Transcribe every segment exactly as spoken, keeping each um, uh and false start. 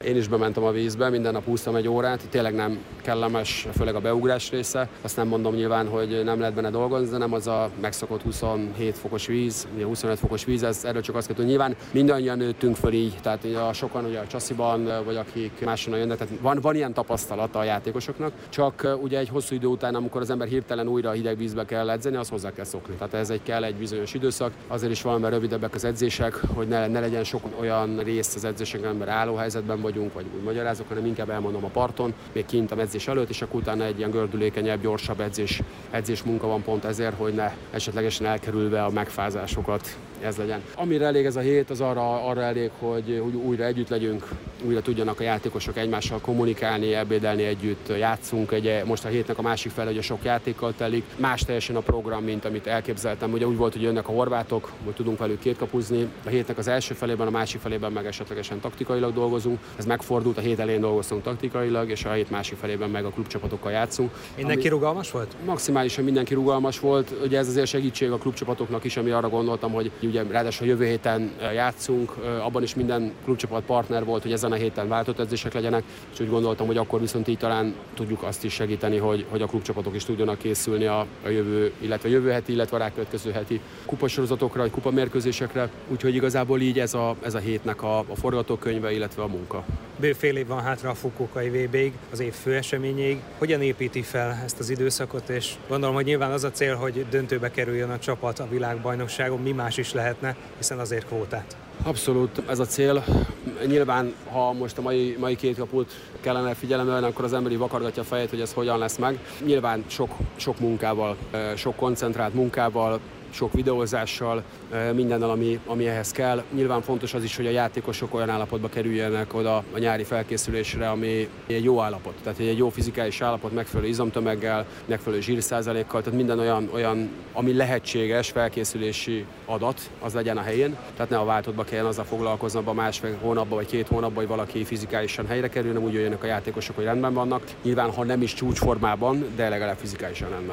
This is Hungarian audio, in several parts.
Én is bementem a vízbe, minden nap húztam egy órát, tényleg nem kellemes, főleg a beugrás része. Azt nem mondom nyilván, hogy nem lehet benne dolgozni, de nem az a megszokott huszonhét fokos víz, ugye huszonöt fokos víz, ez, erről csak azt kell tudni. Nyilván mindannyian nőttünk föl így, tehát a sokan ugye a csasziban, vagy akik máshonnan jönnek, tehát van, van ilyen tapasztalata a játékosoknak, csak ugye egy hosszú idő után, amikor az ember hirtelen újra hideg vízbe kell edzeni, az hozzá kell szokni. Tehát ez egy kell egy bizonyos időszak, azért is valamivel rövidebbek az edzések, hogy ne, ne legyen sok olyan rész az edzéseken, mert álló helyzetben vagyunk, vagy úgy magyarázok, hanem inkább elmondom a parton, még kint a edzés előtt, és akkor utána egy ilyen gördülékenyebb, gyorsabb edzés, edzés munka van pont ezért, hogy ne esetlegesen elkerülve a megfázásokat ez legyen. Amire elég ez a hét, az arra, arra elég, hogy, hogy újra együtt legyünk, újra tudjanak a játékosok egymással kommunikálni, ebédelni együtt, játszunk. Egy, most a hétnek a másik fele, hogy a sok játékkal telik. Más teljesen a program, mint amit elképzeltem. Ugye úgy volt, hogy jönnek a horvátok, hogy tudunk velük kétkapuzni. A hétnek az első felében, a másik felében meg esetlegesen taktikailag dolgozunk. Ez megfordult, a hét elején dolgoztunk taktikailag, és a hét másik felében meg a klubcsapatokkal játszunk. Mindenki ami rugalmas volt? Maximálisan mindenki rugalmas volt. Ugye ez azért segítség a klubcsapatoknak is, ami arra gondoltam, hogy ugye ráadásul jövő héten játszunk, abban is minden klubcsapat partner volt, hogy ezen a héten váltott edzések legyenek, és úgy gondoltam, hogy akkor viszont így talán tudjuk azt is segíteni, hogy, hogy a klubcsapatok is tudjanak készülni a, a jövő, illetve a jövő heti, illetve a rákövetkező heti kupasorozatokra, vagy kupamérkőzésekre, úgyhogy igazából így ez a, ez a hétnek a, a forgatókönyve, illetve a munka. Bő fél év van hátra a Fukuokai vé béig, az év fő eseményéig. Hogyan építi fel ezt az időszakot, és gondolom, hogy nyilván az a cél, hogy döntőbe kerüljön a csapat a világbajnokságon, mi más is lehetne, hiszen azért kvótát. Abszolút ez a cél. Nyilván, ha most a mai, mai két kaput kellene figyelembe venni, akkor az ember így vakargatja a fejét, hogy ez hogyan lesz meg. Nyilván sok, sok munkával, sok koncentrált munkával, sok videózással, mindennel, ami, ami ehhez kell. Nyilván fontos az is, hogy a játékosok olyan állapotba kerüljenek oda a nyári felkészülésre, ami egy jó állapot. Tehát egy jó fizikális állapot, megfelelő izomtömeggel, megfelelő zsírszázalékkal, tehát minden olyan, olyan, ami lehetséges felkészülési adat, az legyen a helyén. Tehát ne a váltottba kelljen azzal foglalkozni abban másfél hónapban vagy két hónapban, hogy valaki fizikálisan helyre kerül, nem úgy jöjjenek a játékosok, hogy rendben vannak. Nyilván, ha nem is csúcsformában, de legalább fizikálisan rendben.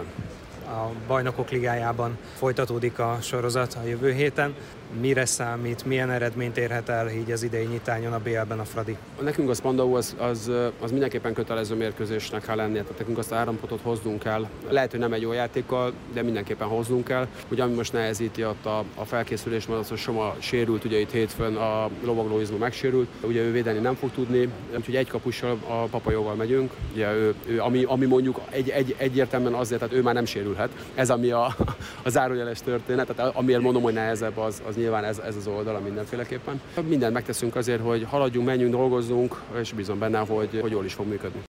A Bajnokok Ligájában folytatódik a sorozat a jövő héten. Mire számít, milyen eredményt érhet el így az idei nyitányon a bé el-ben a Fradi? Nekünk a Spandau az, az, az mindenképpen kötelező mérkőzésnek kell lennie, tehát nekünk azt a három pontot hoznunk kell. Lehet, hogy nem egy jó játékkal, de mindenképpen hoznunk kell. Ugye ami most nehezíti ott a, a felkészülés, mert az, hogy Soma sérült, ugye itt hétfőn a Lovagló Izma megsérült, ugye ő védeni nem fog tudni, úgyhogy egy kapussal a Papajóval megyünk, ugye ő, ő, ami, ami mondjuk egy, egy, egyértelműen azért, tehát ő már nem sérülhet. Ez ami a, a zárójeles történet, tehát amiért mondom, hogy nehezebb, az, az nyilván ez, ez az oldala mindenféleképpen. Mindent megteszünk azért, hogy haladjunk, menjünk, dolgozzunk, és bízom benne, hogy, hogy jól is fog működni.